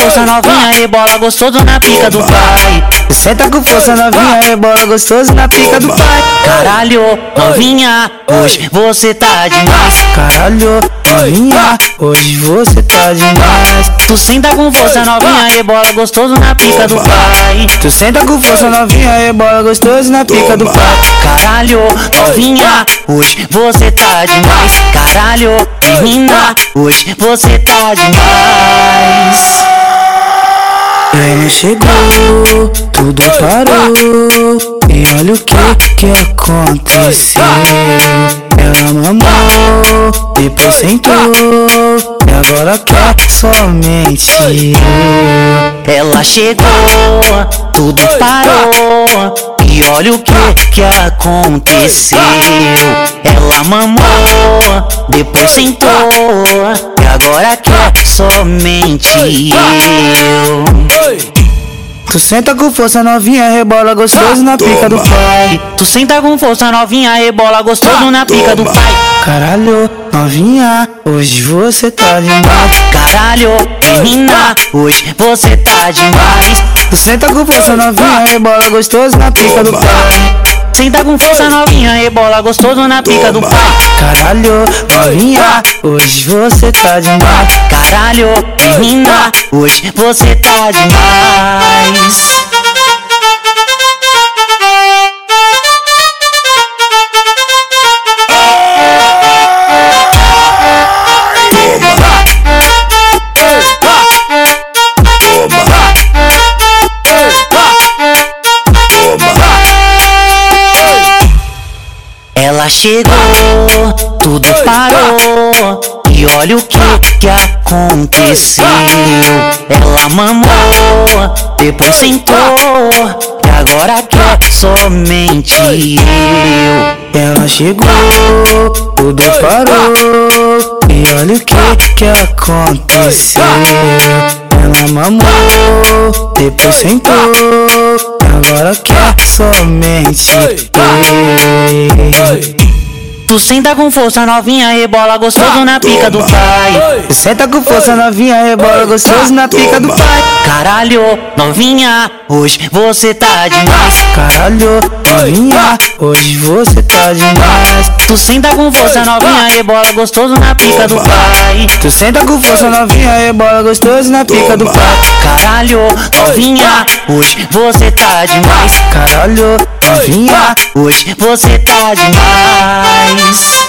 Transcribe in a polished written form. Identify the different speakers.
Speaker 1: força novinha, rebola gostoso na pica do pai.
Speaker 2: Tu senta com força novinha, rebola gostoso na pica do pai.
Speaker 1: Caralho, novinha, hoje você tá demais.
Speaker 2: Caralho, novinha, hoje você tá demais.
Speaker 1: Tu senta com força novinha, rebola gostoso na pica do pai.
Speaker 2: Tu senta com força novinha, rebola gostoso na pica do pai.
Speaker 1: Caralho, novinha, hoje você tá demais. Caralho, menina, hoje você tá demais.
Speaker 2: Ela chegou, tudo parou. E olha o que aconteceu. Ela mamou, depois sentou. E agora quer somente eu.
Speaker 1: Ela chegou, tudo parou. E olha o que aconteceu. Ela mamou, depois sentou. E agora quer somente eu.
Speaker 2: Tu senta com força novinha, rebola gostoso na pica do pai.
Speaker 1: Tu senta com força novinha, rebola gostoso na pica do pai.
Speaker 2: Caralho, novinha, hoje você tá demais.
Speaker 1: Caralho, menina, hoje você tá demais.
Speaker 2: Tu senta com força novinha, rebola gostoso na pica do pai.
Speaker 1: Senta com força novinha, rebola gostoso na pica do pai.
Speaker 2: Caralho, novinha, hoje você tá demais.
Speaker 1: Caralho, menina, hoje você tá demais. Ela chegou, tudo parou. E olha o que aconteceu. Ela mamou, depois sentou. E agora quer somente eu.
Speaker 2: Ela chegou, tudo parou. E olha o que aconteceu. Ela mamou, depois sentou. E agora quer somente eu.
Speaker 1: Tu senta com força novinha, rebola gostoso na pica do pai.
Speaker 2: Tu senta com força novinha, rebola gostoso na pica do pai.
Speaker 1: Caralho, novinha, hoje você tá demais.
Speaker 2: Caralho, novinha, hoje você tá demais.
Speaker 1: Tu senta com força novinha, rebola gostoso na pica do pai.
Speaker 2: Tu senta com força novinha, rebola gostoso na pica do pai.
Speaker 1: Caralho, novinha, hoje você tá demais.
Speaker 2: Caralho, novinha,
Speaker 1: hoje você tá demais.